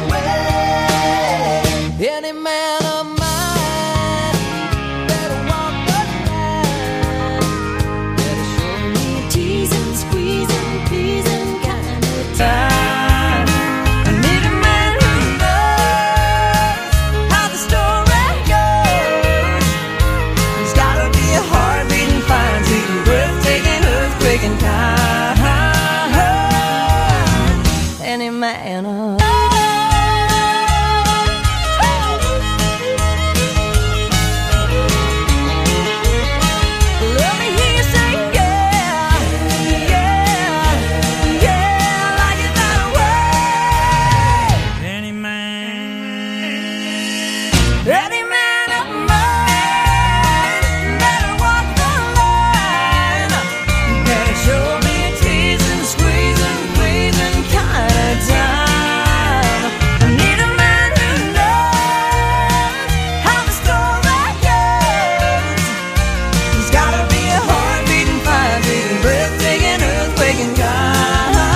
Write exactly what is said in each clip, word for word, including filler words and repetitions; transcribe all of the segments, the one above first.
away. Any man of mine better walk the line. Better show me a teasing, squeezing, pleasing kind of time. I need a man who knows how the story goes. He's gotta be a heart-beating, fine-beating, breathtaking, earthquaking kind. Any man of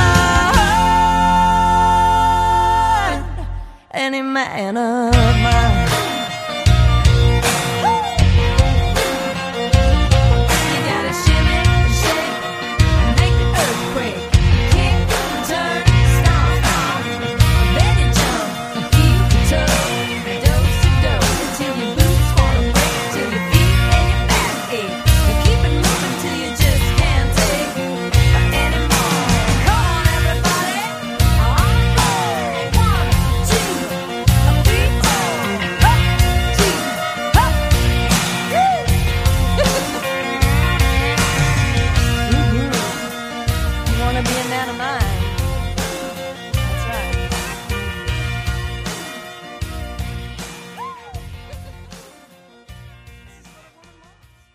any man of mine.